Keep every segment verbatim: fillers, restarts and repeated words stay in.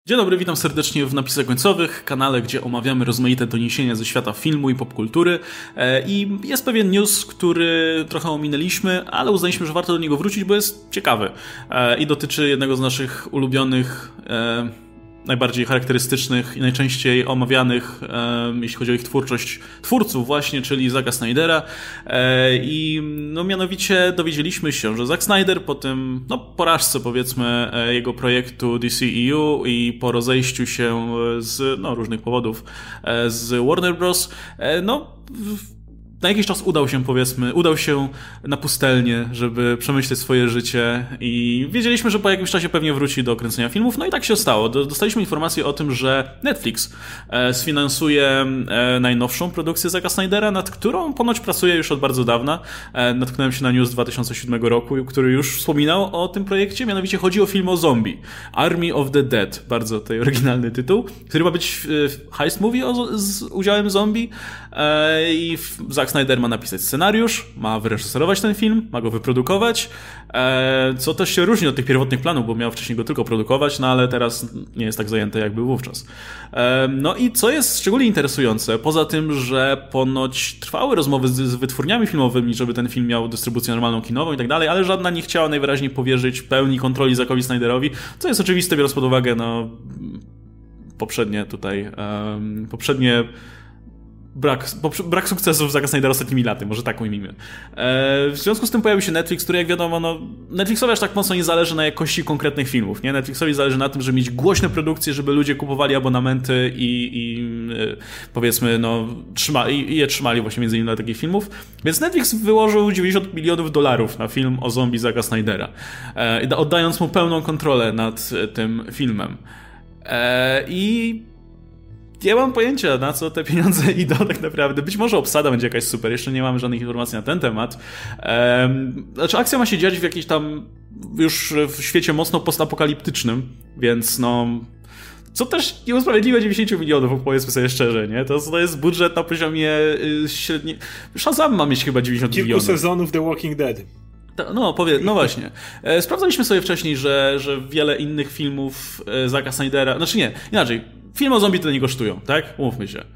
Dzień dobry, witam serdecznie w napisach końcowych, kanale, gdzie omawiamy rozmaite doniesienia ze świata filmu i popkultury. I jest pewien news, który trochę ominęliśmy, ale uznaliśmy, że warto do niego wrócić, bo jest ciekawy. I dotyczy jednego z naszych ulubionych, najbardziej charakterystycznych i najczęściej omawianych, jeśli chodzi o ich twórczość, twórców właśnie, czyli Zacka Snydera. I no mianowicie dowiedzieliśmy się, że Zack Snyder po tym, no porażce powiedzmy jego projektu D C E U i po rozejściu się z no, różnych powodów z Warner Bros., no na jakiś czas udał się, powiedzmy, udał się na pustelnię, żeby przemyśleć swoje życie i wiedzieliśmy, że po jakimś czasie pewnie wróci do kręcenia filmów, no i tak się stało. Dostaliśmy informację o tym, że Netflix sfinansuje najnowszą produkcję Zacka Snydera, nad którą ponoć pracuje już od bardzo dawna. Natknąłem się na news z dwa tysiące siódmego roku, który już wspominał o tym projekcie, mianowicie chodzi o film o zombie. Army of the Dead, bardzo tutaj oryginalny tytuł, który ma być heist movie o, z udziałem zombie i Zack Snyder ma napisać scenariusz, ma wyreżyserować ten film, ma go wyprodukować, co też się różni od tych pierwotnych planów, bo miał wcześniej go tylko produkować, no ale teraz nie jest tak zajęty, jak był wówczas. No i co jest szczególnie interesujące, poza tym, że ponoć trwały rozmowy z wytwórniami filmowymi, żeby ten film miał dystrybucję normalną kinową i tak dalej, ale żadna nie chciała najwyraźniej powierzyć pełni kontroli Zackowi Snyderowi, co jest oczywiste, biorąc pod uwagę no poprzednie tutaj, um, poprzednie Brak, brak sukcesów Zacka Snydera ostatnimi laty, może tak ujmijmy. W związku z tym pojawił się Netflix, który jak wiadomo, no, Netflixowi aż tak mocno nie zależy na jakości konkretnych filmów, nie? Netflixowi zależy na tym, żeby mieć głośne produkcje, żeby ludzie kupowali abonamenty i, i powiedzmy, no, trzyma, i, i je trzymali właśnie między innymi dla takich filmów. Więc Netflix wyłożył dziewięćdziesiąt milionów dolarów na film o zombie Zacka Snydera, oddając mu pełną kontrolę nad tym filmem. I nie mam pojęcia, na co te pieniądze idą tak naprawdę. Być może obsada będzie jakaś super, jeszcze nie mamy żadnych informacji na ten temat. Ehm, znaczy akcja ma się dziać w jakimś tam już w świecie mocno postapokaliptycznym, więc no co też nie usprawiedliwia dziewięćdziesiąt milionów, powiedzmy sobie szczerze, nie? To, to jest budżet na poziomie średniej. Shazam ma mieć chyba dziewięćdziesiąt Kilku milionów. Kilku sezonów The Walking Dead. No, powie, no właśnie. E, sprawdzaliśmy sobie wcześniej, że, że wiele innych filmów e, Zacka Snydera, znaczy nie, inaczej, filmy o zombie tyle nie kosztują, tak? Umówmy się.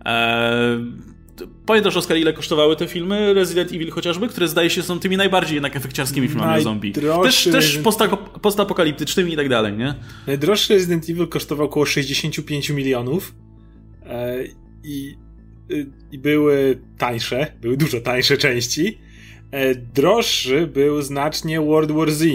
E, pamiętasz, Oskar, ile kosztowały te filmy? Resident Evil chociażby, które zdaje się są tymi najbardziej jednak efekciarskimi filmami o zombie. Też, też postapokaliptycznymi i tak dalej, nie? Najdroższy Resident Evil kosztował około sześćdziesiąt pięć milionów e, i, i były tańsze, były dużo tańsze części. Droższy był znacznie World War Z.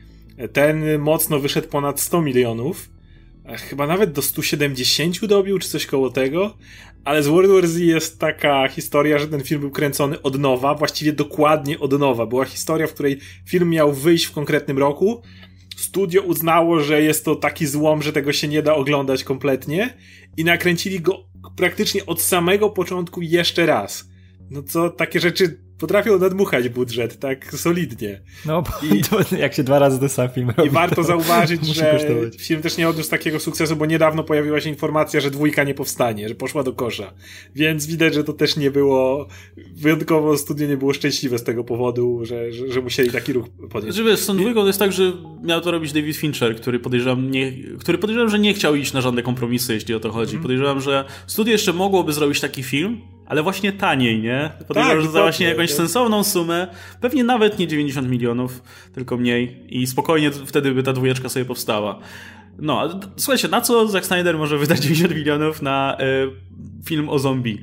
Ten mocno wyszedł ponad sto milionów. Chyba nawet do stu siedemdziesięciu dobił, czy coś koło tego. Ale z World War Z jest taka historia, że ten film był kręcony od nowa, właściwie dokładnie od nowa. Była historia, w której film miał wyjść w konkretnym roku. Studio uznało, że jest to taki złom, że tego się nie da oglądać kompletnie. I nakręcili go praktycznie od samego początku jeszcze raz. No co, takie rzeczy potrafią nadmuchać budżet, tak solidnie. No, I, to jak się dwa razy ten sam film robi. I warto zauważyć, że kosztować. Film też nie odniósł takiego sukcesu, bo niedawno pojawiła się informacja, że dwójka nie powstanie, że poszła do kosza. Więc widać, że to też nie było, wyjątkowo studio nie było szczęśliwe z tego powodu, że, że, że musieli taki ruch podjąć. Znaczy, wiesz, z tą dwójką to jest tak, że miał to robić David Fincher, który podejrzewam, nie, który podejrzewam, że nie chciał iść na żadne kompromisy, jeśli o to chodzi. Mm. Podejrzewam, że studio jeszcze mogłoby zrobić taki film, ale właśnie taniej, nie? Podejrzewam, tak, że za właśnie jakąś nie? sensowną sumę, pewnie nawet nie dziewięćdziesiąt milionów, tylko mniej i spokojnie wtedy by ta dwójeczka sobie powstała. No, słuchajcie, na co Zack Snyder może wydać dziewięćdziesiąt milionów na y, film o zombie?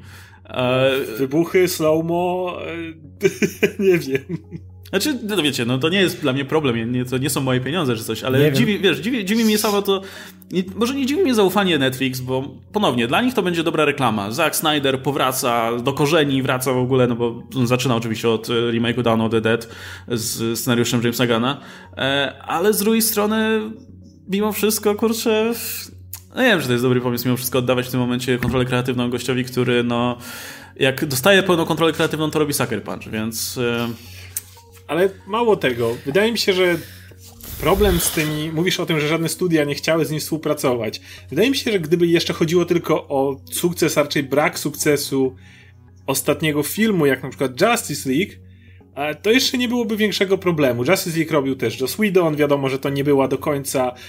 Y, Wybuchy, slow-mo, y, nie wiem. Znaczy, no wiecie, no to nie jest dla mnie problem, nie, to nie są moje pieniądze czy coś, ale dziwi, wiesz, dziwi, dziwi mnie samo to, nie, może nie dziwi mnie zaufanie Netflix, bo ponownie, dla nich to będzie dobra reklama. Zack Snyder powraca do korzeni, wraca w ogóle, no bo on zaczyna oczywiście od remake'u Dawn of the Dead z scenariuszem Jamesa Gunna, ale z drugiej strony, mimo wszystko, kurczę, no nie wiem, czy to jest dobry pomysł mimo wszystko oddawać w tym momencie kontrolę kreatywną gościowi, który no, jak dostaje pełną kontrolę kreatywną, to robi sucker punch, więc... Ale mało tego. Wydaje mi się, że problem z tymi... Mówisz o tym, że żadne studia nie chciały z nim współpracować. Wydaje mi się, że gdyby jeszcze chodziło tylko o sukces, a raczej brak sukcesu ostatniego filmu, jak na przykład Justice League, to jeszcze nie byłoby większego problemu. Justice League robił też Joss Whedon. Wiadomo, że to nie była do końca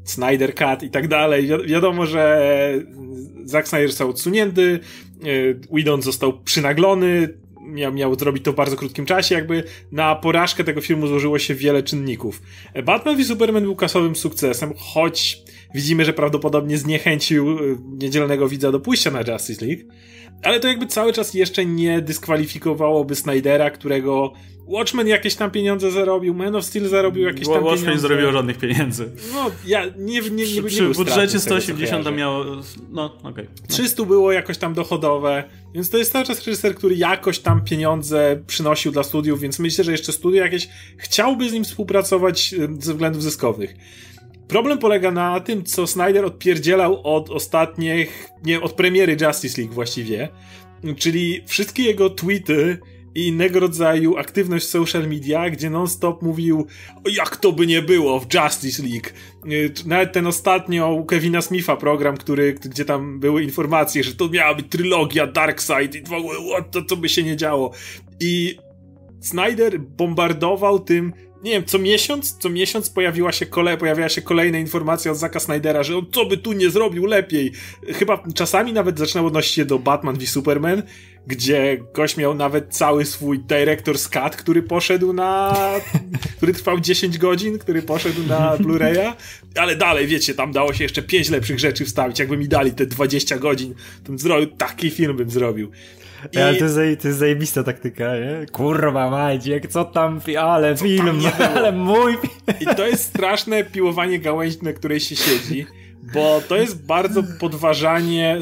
Snyder Cut i tak dalej. Wi- wiadomo, że Zack Snyder został odsunięty, Whedon został przynaglony, miał, miał zrobić to w bardzo krótkim czasie, jakby na porażkę tego filmu złożyło się wiele czynników. Batman v Superman był kasowym sukcesem, choć widzimy, że prawdopodobnie zniechęcił niedzielnego widza do pójścia na Justice League, ale to jakby cały czas jeszcze nie dyskwalifikowałoby Snydera, którego Watchmen jakieś tam pieniądze zarobił, Man of Steel zarobił jakieś tam Watchmen pieniądze. nie zarobił żadnych pieniędzy. No, ja nie, nie, nie, nie Przy był budżecie sto osiemdziesiąt tam miało... No, okej. Okay. No. trzysta było jakoś tam dochodowe, więc to jest cały czas reżyser, który jakoś tam pieniądze przynosił dla studiów, więc myślę, że jeszcze studio jakieś chciałby z nim współpracować ze względów zyskownych. Problem polega na tym, co Snyder odpierdzielał od ostatnich, nie, od premiery Justice League właściwie, czyli wszystkie jego tweety i innego rodzaju aktywność w social media, gdzie non-stop mówił, o jak to by nie było w Justice League. Nawet ten ostatnio u Kevina Smitha program, który, gdzie tam były informacje, że to miała być trylogia Darkseid i w ogóle what, to co by się nie działo. I Snyder bombardował tym, nie wiem, co miesiąc, co miesiąc pojawiła się, kole, pojawiała się kolejna informacja od Zacka Snydera, że on co by tu nie zrobił lepiej. Chyba czasami nawet zaczynał odnosić się do Batman v Superman, gdzie gość miał nawet cały swój Director's Cut, który poszedł na... który trwał dziesięć godzin, który poszedł na Blu-raya, ale dalej, wiecie, tam dało się jeszcze pięć lepszych rzeczy wstawić. Jakby mi dali te dwadzieścia godzin, to bym zrobił, taki film bym zrobił. I... Ale to jest, zaje, to jest zajebista taktyka, nie? Kurwa Maciek, co tam, ale co film, tam ale mój film. I to jest straszne piłowanie gałęzi, na której się siedzi, bo to jest bardzo podważanie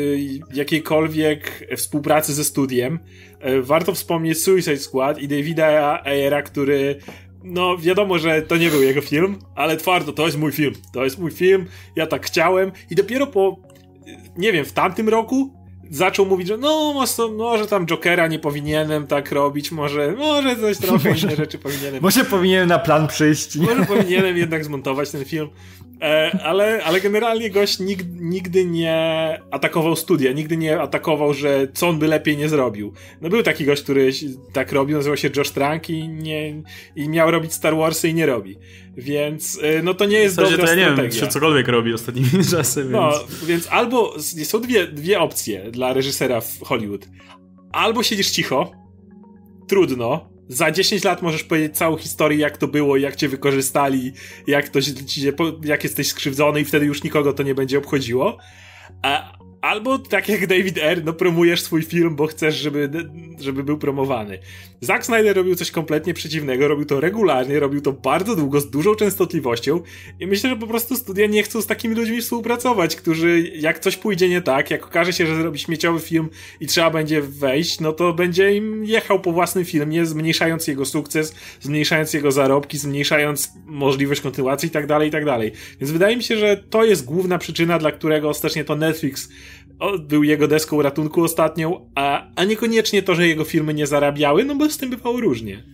jakiejkolwiek współpracy ze studiem. Warto wspomnieć Suicide Squad i Davida Ayera, który... No, wiadomo, że to nie był jego film, ale twardo, to jest mój film. To jest mój film, ja tak chciałem. I dopiero po, nie wiem, w tamtym roku zaczął mówić, że no, może tam Jokera nie powinienem tak robić, może, może coś trochę może, inne rzeczy powinienem. Może powinienem na plan przyjść. Może powinienem jednak zmontować ten film. E, ale, ale generalnie gość nigdy, nigdy nie atakował studia, nigdy nie atakował, że co on by lepiej nie zrobił. No był taki gość, który tak robił, nazywał się Josh Trank i, nie, i miał robić Star Warsy i nie robi. Więc no to nie jest dobra to ja strategia. Nie wiem, czy cokolwiek robi ostatnimi czasy, więc... No, więc albo są dwie, dwie opcje dla reżysera w Hollywood. Albo siedzisz cicho, trudno, za dziesięć lat możesz powiedzieć całą historię, jak to było, jak cię wykorzystali, jak, to, jak jesteś skrzywdzony i wtedy już nikogo to nie będzie obchodziło. A, albo tak jak David Ayer, no promujesz swój film, bo chcesz, żeby, żeby był promowany. Zack Snyder robił coś kompletnie przeciwnego, robił to regularnie, robił to bardzo długo, z dużą częstotliwością i myślę, że po prostu studia nie chcą z takimi ludźmi współpracować, którzy jak coś pójdzie nie tak, jak okaże się, że zrobi śmieciowy film i trzeba będzie wejść, no to będzie im jechał po własnym filmie, zmniejszając jego sukces, zmniejszając jego zarobki, zmniejszając możliwość kontynuacji i tak dalej, i tak dalej. Więc wydaje mi się, że to jest główna przyczyna, dla którego ostatecznie to Netflix był jego deską ratunku ostatnią, a, a niekoniecznie to, że jego filmy nie zarabiały, no bo z tym bywało różnie.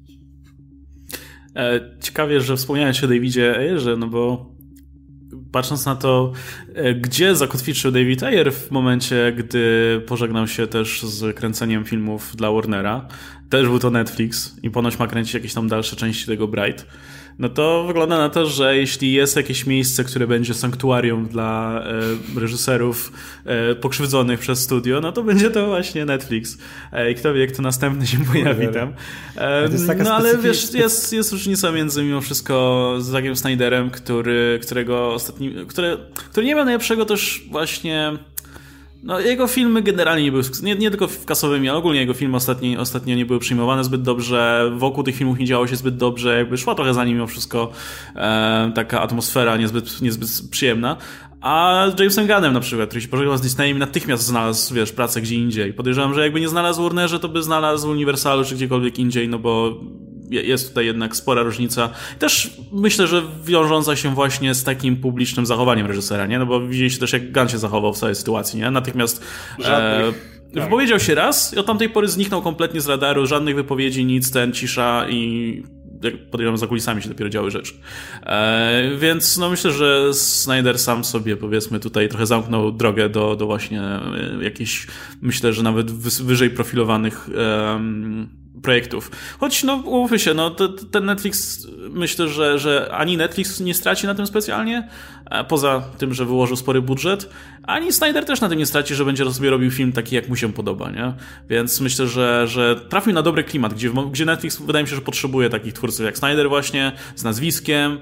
Ciekawie, że wspomniałeś o Davidzie Ayerze, no bo patrząc na to, gdzie zakotwiczył David Ayer w momencie, gdy pożegnał się też z kręceniem filmów dla Warnera, też był to Netflix i ponoć ma kręcić jakieś tam dalsze części tego Bright, no to wygląda na to, że jeśli jest jakieś miejsce, które będzie sanktuarium dla e, reżyserów e, pokrzywdzonych przez studio, no to będzie to właśnie Netflix. E, I kto wie, kto następny się pojawi tam. E, no ale wiesz, jest, jest różnica między mimo wszystko z Zackiem Snyderem, który, którego ostatni, który, który nie ma najlepszego też właśnie... No, jego filmy generalnie nie były, nie, nie tylko kasowymi, ale ogólnie jego filmy ostatnio, ostatnio nie były przyjmowane zbyt dobrze, wokół tych filmów nie działo się zbyt dobrze, jakby szła trochę za nim mimo wszystko e, taka atmosfera niezbyt, niezbyt przyjemna. A z Jamesem Gunnem na przykład, który się pożegnał z Disneyem i natychmiast znalazł, wiesz, pracę gdzie indziej. Podejrzewam, że jakby nie znalazł w Warnerze, to by znalazł w Universalu czy gdziekolwiek indziej, no bo jest tutaj jednak spora różnica. Też myślę, że wiążąca się właśnie z takim publicznym zachowaniem reżysera, nie? No bo widzieliście też, jak Gunn się zachował w całej sytuacji, nie? Natychmiast e, wypowiedział się raz i od tamtej pory zniknął kompletnie z radaru, żadnych wypowiedzi, nic, ten, cisza i podejrzewam, za kulisami się dopiero działy rzeczy. E, więc no myślę, że Snyder sam sobie, powiedzmy, tutaj trochę zamknął drogę do, do właśnie jakichś, myślę, że nawet wyżej profilowanych um, projektów. Choć, no, umówmy się, no, ten Netflix, myślę, że, że ani Netflix nie straci na tym specjalnie, poza tym, że wyłożył spory budżet, ani Snyder też na tym nie straci, że będzie sobie robił film taki, jak mu się podoba, nie? Więc myślę, że, że trafił na dobry klimat, gdzie, gdzie Netflix, wydaje mi się, że potrzebuje takich twórców jak Snyder właśnie, z nazwiskiem,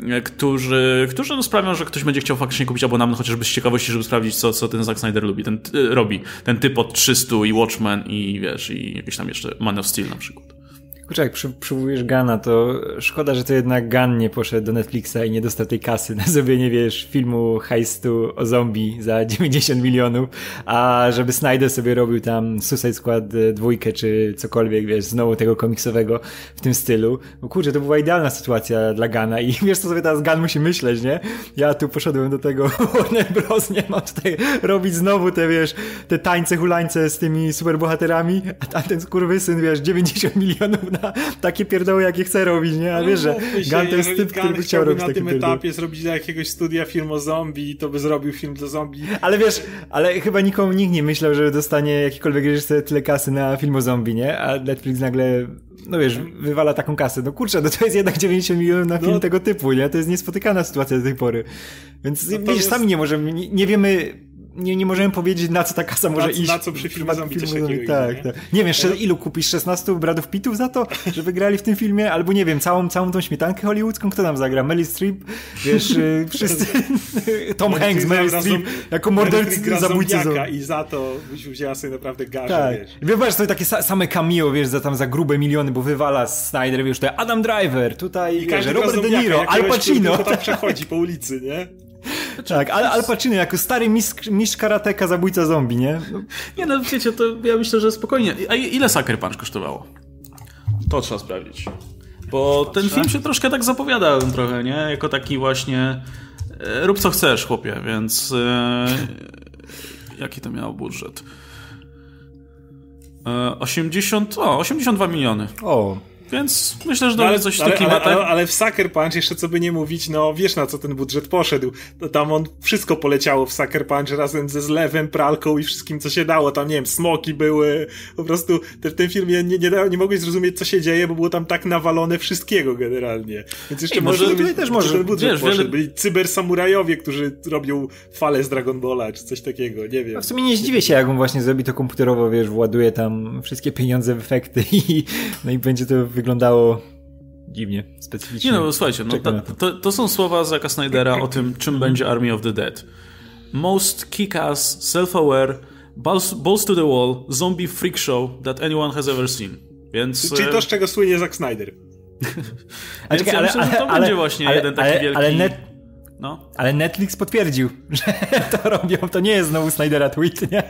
którzy, którzy no, sprawią, że ktoś będzie chciał faktycznie kupić abonament, chociażby z ciekawości, żeby sprawdzić, co, co ten Zack Snyder lubi, ten, y, robi. Ten typ od trzystu i Watchmen i wiesz, i jakiś tam jeszcze Man of Steel na przykład. Kurczę, jak przy, przywołujesz Gunna, to szkoda, że to jednak Gunn nie poszedł do Netflixa i nie dostał tej kasy na zrobienie, wiesz, filmu heistu o zombie za dziewięćdziesiąt milionów, a żeby Snyder sobie robił tam Suicide Squad dwójkę czy cokolwiek, wiesz, znowu tego komiksowego w tym stylu. Bo kurczę, to była idealna sytuacja dla Gunna i wiesz, co sobie teraz Gunn musi myśleć, nie? Ja tu poszedłem do tego Warner Bros, nie mam tutaj robić znowu te, wiesz, te tańce, hulańce z tymi superbohaterami, a tamten skurwysyn, wiesz, dziewięćdziesiąt milionów na takie pierdoły, jakie chce robić, nie? A wiesz, że Gunn to jest typ, który by chciał robić na takie tym pierdoły. etapie zrobić dla jakiegoś studia film o zombie, to by zrobił film do zombie. Ale wiesz, ale chyba nikomu nikt nie myślał, że dostanie jakikolwiek reżyser tyle kasy na film o zombie, nie? A Netflix nagle, no wiesz, wywala taką kasę. No kurczę, no to jest jednak dziewięćdziesiąt milionów na film no. tego typu, nie? To jest niespotykana sytuacja do tej pory. Więc no wiesz, jest... sami nie możemy, nie, nie wiemy... Nie, nie możemy powiedzieć, na co ta kasa może na, iść. Na co przy filmie zombie coś takiego. Tak, nie? tak. Nie wiem, jeszcze ilu kupisz? szesnastu Bradów Pittów za to, że wygrali w tym filmie? Albo nie wiem, całą, całą tą śmietankę hollywoodzką? Kto tam zagra? Meryl Streep? Wiesz, wszyscy... Tom Hanks, Meryl Streep, jako mordercy, zabójcy. I za to wzięła sobie naprawdę garzę, tak. wiesz. Wiesz, to jest takie same cameo, wiesz, za tam za grube miliony, bo wywala Snyder, wiesz, to Adam Driver, tutaj, I wiesz, Robert De Niro, Al Pacino. Który tam przechodzi po ulicy, nie? Tak, ale Al Pacino jako stary mistrz, mistrz karateka, zabójca zombie, nie? No. Nie no, wiecie, to ja myślę, że spokojnie. A ile Sucker Punch kosztowało? To trzeba sprawdzić. Bo ten film się troszkę tak zapowiada trochę, nie? Jako taki właśnie e, rób co chcesz, chłopie, więc e, jaki to miał budżet? E, osiemdziesiąt, o, osiemdziesiąt dwa miliony. O. Więc myślę, że to no, coś w takich ale, ale, ale w Sucker Punch, jeszcze co by nie mówić, no wiesz na co ten budżet poszedł. To tam on wszystko poleciało w Sucker Punch razem ze zlewem, pralką i wszystkim co się dało. Tam nie wiem, smoki były, po prostu te, w tym filmie nie, nie, nie mogłeś zrozumieć co się dzieje, bo było tam tak nawalone wszystkiego generalnie. Więc jeszcze może może tutaj też może ten budżet wiesz, poszedł. wiele... Byli cybersamurajowie, którzy robią fale z Dragon Balla, czy coś takiego, nie wiem. A w sumie nie zdziwię się, jak on właśnie zrobi to komputerowo, wiesz, właduje tam wszystkie pieniądze w efekty i no i będzie to wyglądało dziwnie, specyficznie. Nie no, słuchajcie, no, to, to, to są słowa Zacka Snydera o tym, czym będzie Army of the Dead. Most kick-ass, self-aware, balls, balls to the wall, zombie freak show that anyone has ever seen. Więc... Czyli to, z czego słynie Zack Snyder. Więc czekaj, ja ale, myślę, że to ale, będzie właśnie ale, jeden taki ale, wielki... Ale net... No. Ale Netflix potwierdził, że to robią. To nie jest znowu Snydera tweet, nie?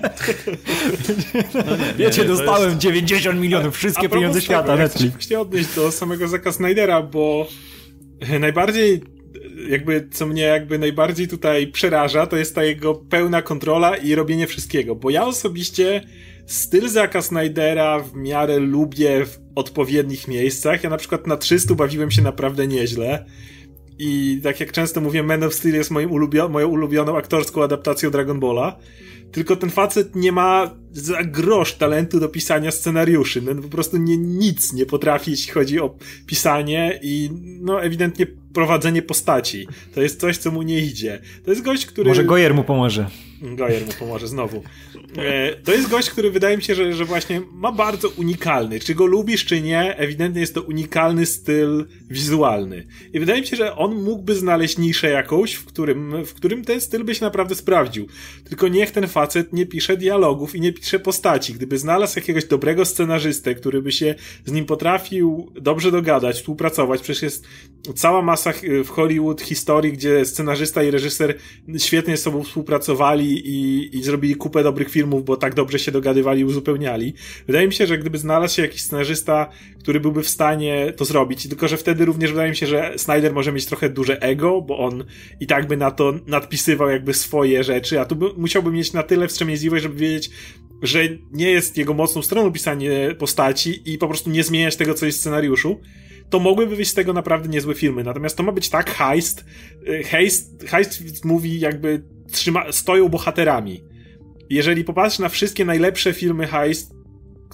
No nie, nie Wiecie, nie, dostałem jest... dziewięćdziesiąt milionów, wszystkie pieniądze świata, tego, Netflix. Ja chcę się odnieść do samego Zacka Snydera, bo najbardziej jakby, co mnie jakby najbardziej tutaj przeraża, to jest ta jego pełna kontrola i robienie wszystkiego, bo ja osobiście styl Zacka Snydera w miarę lubię w odpowiednich miejscach. Ja na przykład na trzystu bawiłem się naprawdę nieźle. I tak jak często mówię, Man of Steel jest moim ulubio- moją ulubioną aktorską adaptacją Dragon Balla. Tylko ten facet nie ma za grosz talentu do pisania scenariuszy. No, po prostu nie, nic nie potrafi, jeśli chodzi o pisanie i no ewidentnie prowadzenie postaci. To jest coś, co mu nie idzie. To jest gość, który... Może Goyer mu pomoże. Goyer mu pomoże, znowu. E, to jest gość, który wydaje mi się, że, że właśnie ma bardzo unikalny. Czy go lubisz, czy nie, ewidentnie jest to unikalny styl wizualny. I wydaje mi się, że on mógłby znaleźć niszę jakąś, w którym, w którym ten styl by się naprawdę sprawdził. Tylko niech ten facet nie pisze dialogów i nie pisze postaci. Gdyby znalazł jakiegoś dobrego scenarzystę, który by się z nim potrafił dobrze dogadać, współpracować, przecież jest cała masa w Hollywood historii, gdzie scenarzysta i reżyser świetnie z sobą współpracowali i, i zrobili kupę dobrych filmów, bo tak dobrze się dogadywali i uzupełniali. Wydaje mi się, że gdyby znalazł się jakiś scenarzysta, który byłby w stanie to zrobić, tylko że wtedy również wydaje mi się, że Snyder może mieć trochę duże ego, bo on i tak by na to nadpisywał jakby swoje rzeczy, a tu by, musiałby mieć na tyle wstrzemięzliwość, żeby wiedzieć, że nie jest jego mocną stroną pisanie postaci i po prostu nie zmieniać tego, co jest w scenariuszu, to mogłyby wyjść z tego naprawdę niezłe filmy. Natomiast to ma być tak heist. Heist, heist mówi jakby trzyma, stoją bohaterami. Jeżeli popatrzysz na wszystkie najlepsze filmy heist,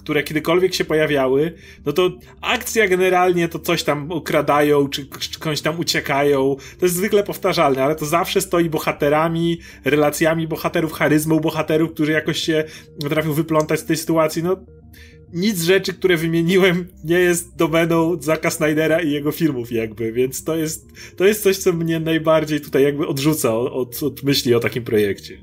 które kiedykolwiek się pojawiały, no to akcja generalnie to coś tam ukradają, czy, czy kogoś tam uciekają. To jest zwykle powtarzalne, ale to zawsze stoi bohaterami, relacjami bohaterów, charyzmą bohaterów, którzy jakoś się potrafią wyplątać z tej sytuacji. No, nic z rzeczy, które wymieniłem, nie jest domeną Zacka Snydera i jego filmów jakby, więc to jest, to jest coś, co mnie najbardziej tutaj jakby odrzuca od, od myśli o takim projekcie.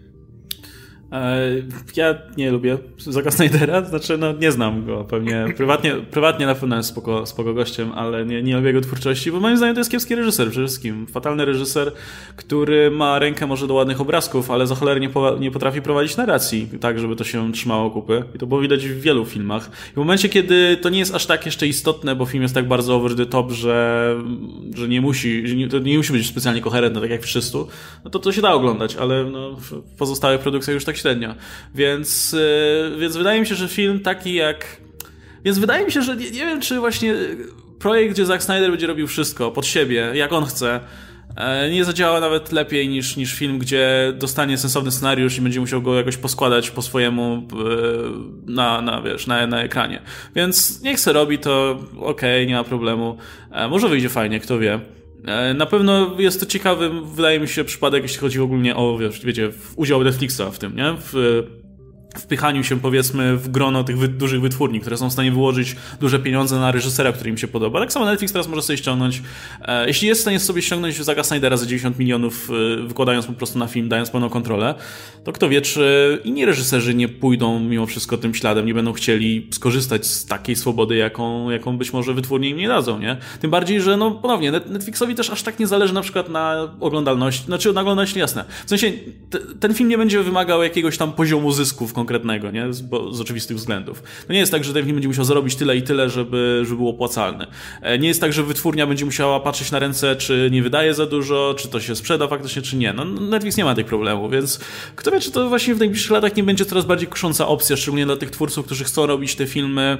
Ja nie lubię Zacka Snydera, znaczy no nie znam go pewnie, prywatnie, prywatnie na pewno jest spoko, spoko gościem, ale nie, nie lubię jego twórczości, bo moim zdaniem to jest kiepski reżyser przede wszystkim, fatalny reżyser, który ma rękę może do ładnych obrazków, ale za cholerę nie, po, nie potrafi prowadzić narracji tak, żeby to się trzymało kupy i to było widać w wielu filmach. I w momencie, kiedy to nie jest aż tak jeszcze istotne, bo film jest tak bardzo over the top, że, że nie musi, że nie, to nie musi być specjalnie koherentne, tak jak w trzystu, no to to się da oglądać, ale no, w pozostałych produkcjach już tak średnio. Więc, yy, więc wydaje mi się, że film taki jak... Więc wydaje mi się, że nie, nie wiem, czy właśnie projekt, gdzie Zack Snyder będzie robił wszystko pod siebie, jak on chce, yy, nie zadziała nawet lepiej niż, niż film, gdzie dostanie sensowny scenariusz i będzie musiał go jakoś poskładać po swojemu yy, na, na, wiesz, na, na ekranie. Więc niech se robi to, okej, okay, nie ma problemu. Yy, może wyjdzie fajnie, kto wie. Na pewno jest to ciekawy, wydaje mi się, przypadek, jeśli chodzi ogólnie o, wiesz, wiecie, udział Netflixa w tym, nie? W wpychaniu się, powiedzmy, w grono tych wy- dużych wytwórni, które są w stanie wyłożyć duże pieniądze na reżysera, który im się podoba. Tak samo Netflix teraz może sobie ściągnąć, e, jeśli jest w stanie sobie ściągnąć Zacka Snydera za dziewięćdziesiąt milionów, e, wykładając po prostu na film, dając pełną kontrolę, to kto wie, czy inni reżyserzy nie pójdą mimo wszystko tym śladem, nie będą chcieli skorzystać z takiej swobody, jaką, jaką być może wytwórnie im nie dadzą, nie? Tym bardziej, że no ponownie, Netflixowi też aż tak nie zależy na przykład na oglądalności, znaczy na oglądalności jasne. W sensie, t- ten film nie będzie wymagał jakiegoś tam poziomu zysków konkretnego, nie? Z, bo, z oczywistych względów. To nie jest tak, że ten film będzie musiał zarobić tyle i tyle, żeby, żeby był opłacalny. Nie jest tak, że wytwórnia będzie musiała patrzeć na ręce, czy nie wydaje za dużo, czy to się sprzeda faktycznie, czy nie. No, Netflix nie ma tych problemów, więc kto wie, czy to właśnie w najbliższych latach nie będzie coraz bardziej kusząca opcja, szczególnie dla tych twórców, którzy chcą robić te filmy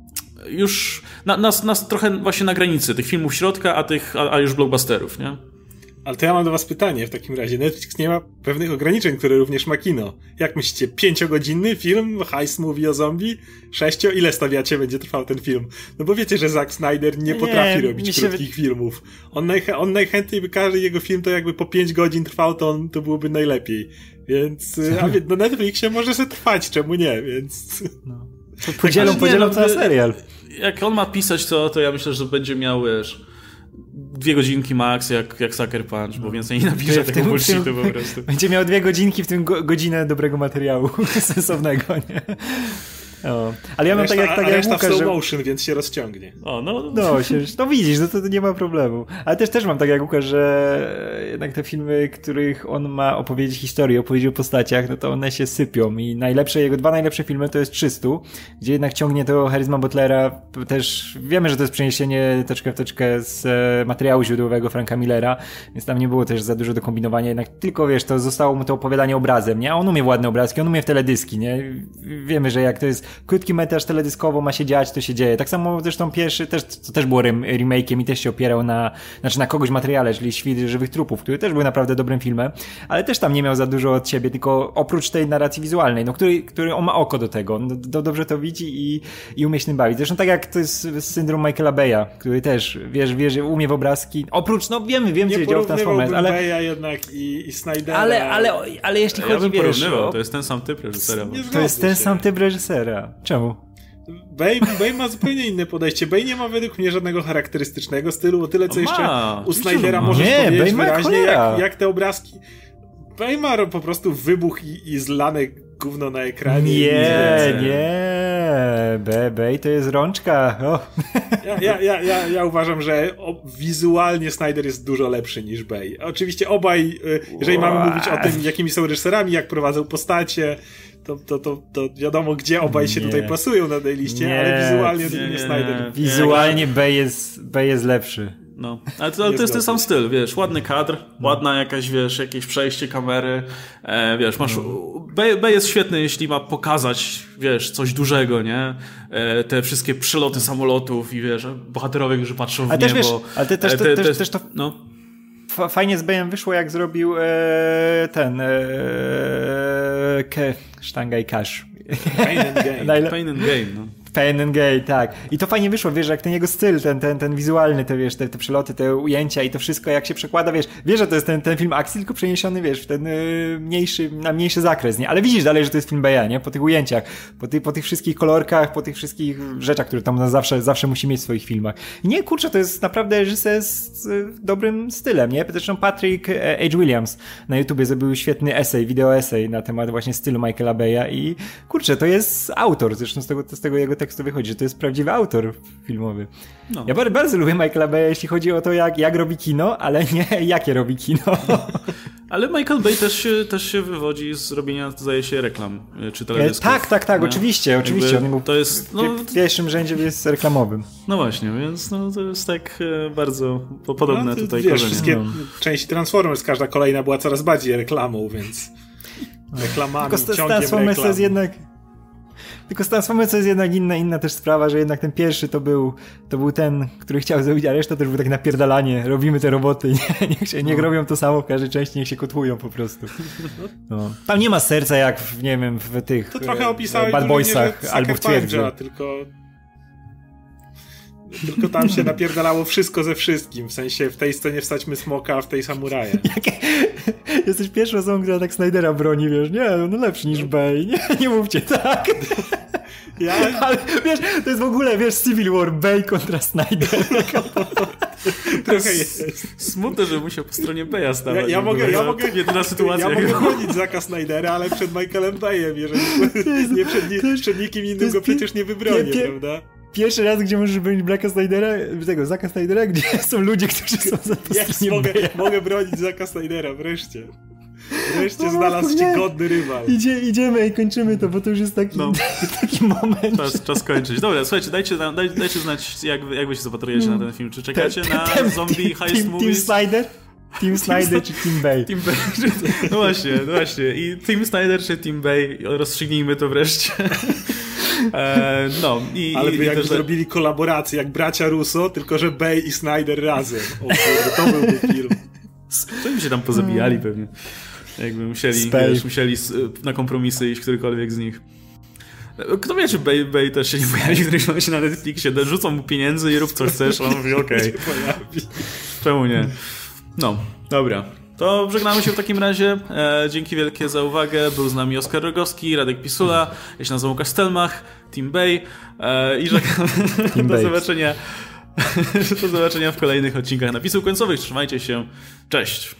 już na, na, na, trochę właśnie na granicy tych filmów środka, a tych, a, a już blockbusterów, nie? Ale to ja mam do was pytanie w takim razie. Netflix nie ma pewnych ograniczeń, które również ma kino. Jak myślicie, pięciogodzinny film, heist movie o zombie? Sześcio? Ile stawiacie będzie trwał ten film? No bo wiecie, że Zack Snyder nie, nie potrafi robić krótkich się... filmów. On, najch- on najchętniej by każdy jego film to jakby po pięć godzin trwał, to, on, to byłoby najlepiej. Więc, a więc na Netflixie może się trwać, czemu nie, więc... No. To podzielą, podzielą to na serial. Jak on ma pisać to, to ja myślę, że będzie miał, wiesz... dwie godzinki max, jak, jak Sucker Punch, bo więcej nie napisze tego bullshitu po prostu. Będzie miał dwie godzinki, w tym go, godzinę dobrego materiału sensownego, nie? O. Ale ja mam reszta, tak jak, tak a jak reszta Łukasz, w slow że... motion, więc się rozciągnie. O, no, no, się, no widzisz, no to, to nie ma problemu. Ale też też mam tak jak Łukasz, że jednak te filmy, których on ma opowiedzieć historię, opowiedzieć o postaciach, no to one się sypią i najlepsze, jego dwa najlepsze filmy to jest trzysta, gdzie jednak ciągnie to charyzma Butlera, też wiemy, że to jest przeniesienie teczkę w teczkę z materiału źródłowego Franka Millera, więc tam nie było też za dużo do kombinowania, jednak tylko wiesz, to zostało mu to opowiadanie obrazem, nie? A on umie ładne obrazki, on umie w teledyski, nie? Wiemy, że jak to jest krótki metraż teledyskowo ma się dziać, to się dzieje. Tak samo zresztą pierwszy, też, to też było remake'iem i też się opierał na, znaczy na kogoś materiale, czyli Świt żywych trupów, który też był naprawdę dobrym filmem, ale też tam nie miał za dużo od siebie, tylko oprócz tej narracji wizualnej, no który, który on ma oko do tego, no, do, dobrze to widzi i, i umie się tym bawić. Zresztą tak jak to jest syndrom Michaela Beya, który też, wiesz, wiesz, umie w obrazki, oprócz, no wiemy, wiem, co działo w Transformers, ale... Beya jednak i, i Snydera. Ale, ale, ale jeśli ja chodzi, bym wiesz... O... To jest ten sam typ reżysera. To jest ten sam typ reżysera. Czemu? Bay, Bay ma zupełnie inne podejście. Bay nie ma według mnie żadnego charakterystycznego stylu, o tyle co o, jeszcze ma. u Snydera możesz nie, powiedzieć Bay wyraźnie, jak, jak te obrazki. Bay ma po prostu wybuch i, i zlane gówno na ekranie. Nie, nie. Bay to jest rączka. O. Ja, ja, ja, ja, ja uważam, że wizualnie Snyder jest dużo lepszy niż Bay. Oczywiście obaj, jeżeli wow. mamy mówić o tym, jakimi są reżyserami, jak prowadzą postacie, To, to, to, to wiadomo, gdzie obaj się nie. tutaj pasują na tej liście, nie, ale wizualnie nie, nie Snyder. Wizualnie Bay jest, Bay jest lepszy. No, ale to, ale to jest ten sam styl, wiesz, ładny kadr, no. ładna jakaś, wiesz, jakieś przejście kamery, e, wiesz, masz, no. Bay, Bay jest świetny, jeśli ma pokazać, wiesz, coś dużego, nie? E, te wszystkie przeloty samolotów i wiesz, bohaterowie, którzy patrzą w ale niebo. Też, wiesz, ale te, też, e, te, te, te, też, też to... No. Fajnie z Bayem wyszło, jak zrobił e, ten e, Ke, Sztanga i Cash. Pain and Gain. Najle... Pain and Gain, no. Pain and Gain, tak. I to fajnie wyszło, wiesz, jak ten jego styl, ten, ten, ten wizualny, te, wiesz, te, te przeloty, te ujęcia i to wszystko, jak się przekłada, wiesz, wiesz, że to jest ten, ten film akcji, tylko przeniesiony, wiesz, w ten y, mniejszy, na mniejszy zakres, nie? Ale widzisz dalej, że to jest film Beya, nie? Po tych ujęciach, po, ty, po tych wszystkich kolorkach, po tych wszystkich rzeczach, które tam zawsze, zawsze musi mieć w swoich filmach. I nie, kurczę, to jest naprawdę reżyser z, z dobrym stylem, nie? Zresztą Patrick H. Williams na YouTubie zrobił świetny esej, wideo esej na temat właśnie stylu Michaela Beya i kurczę, to jest autor, zresztą z tego, z tego jego tekstu wychodzi, że to jest prawdziwy autor filmowy. No. Ja bardzo, bardzo lubię Michaela Beya, jeśli chodzi o to, jak, jak robi kino, ale nie jakie robi kino. Ale Michael Bay też się, też się wywodzi z robienia, zdaje się, reklam czy teledysków. Tak, tak, tak, no. oczywiście, oczywiście. Jakby to jest, no, w pierwszym rzędzie jest reklamowym. No właśnie, więc no, to jest tak bardzo podobne no, tutaj wiesz, korzenie. Wszystkie no. części Transformers, każda kolejna była coraz bardziej reklamą, więc reklamami, Tylko ciągiem Transformers reklam. jest jednak... Tylko z Transformers to jest jednak inna, inna też sprawa, że jednak ten pierwszy to był, to był ten, który chciał zrobić, a reszta też był tak napierdalanie, robimy te roboty, nie, niech, się, niech no. robią to samo w każdej części, niech się kotłują po prostu. No. Tam nie ma serca jak w, nie wiem, w tych to trochę opisałeś Bad Boysach albo w Twierdzy. Tylko... Tylko tam się napierdalało wszystko ze wszystkim. W sensie w tej scenie wstaćmy smoka, a w tej samuraja. Jakie... Jesteś pierwszą osobą, która tak Snydera broni, wiesz, nie, no lepszy niż Bay, nie, nie mówcie tak. Ja... Ale wiesz, to jest w ogóle, wiesz, Civil War, Bay kontra Snyder. Trochę jest. Smutne, że musiał po stronie Beya stawać. Ja, ja mogę, ja mogę, jedyna sytuacja. Ja mogę bronić Zacka Snydera, ale przed Michaelem Bayem, jeżeli nie przed, nie, przed nikim innym go przecież nie wybronię, pie, pie... prawda? Pierwszy raz, gdzie możesz bronić Blacka Snydera, tego, Zacka Snydera, gdzie są ludzie, którzy są za po yes, stronie mogę, Beya. mogę bronić Zacka Snydera, wreszcie. Wreszcie no, znalazł ci godny rywal. Idzie, idziemy i kończymy to, bo to już jest taki, no. taki moment. Czas, czas kończyć. Dobra, słuchajcie, dajcie, daj, dajcie znać, jak, jak wy się zapatrujecie no. na ten film. Czy czekacie te, te, na te, zombie heist team, movies? Team Snyder? Team Snyder czy Team Bay? Team Bay. No właśnie, no właśnie. I Team Snyder czy Team Bay? Rozstrzygnijmy to wreszcie. E, no, i, ale by i jakby też... zrobili kolaborację, jak bracia Russo, tylko że Bay i Snyder razem. O kurde, to byłby film. Co by się tam pozabijali pewnie. Jakby musieli, wiesz, musieli na kompromisy iść którykolwiek z nich. Kto wie, czy Bay, Bay też się nie pojawi w którymś momencie na Netflixie, rzucą mu pieniędzy i rób co chcesz, a on mówi okej. Okay. Czemu nie? No, dobra. To żegnamy się w takim razie. E, dzięki wielkie za uwagę. Był z nami Oskar Rogowski, Radek Pisula, ja się nazywam Łukasz Stelmach, Team Bay e, i żegnamy. Do Bay. zobaczenia. Do zobaczenia w kolejnych odcinkach napisów końcowych. Trzymajcie się. Cześć.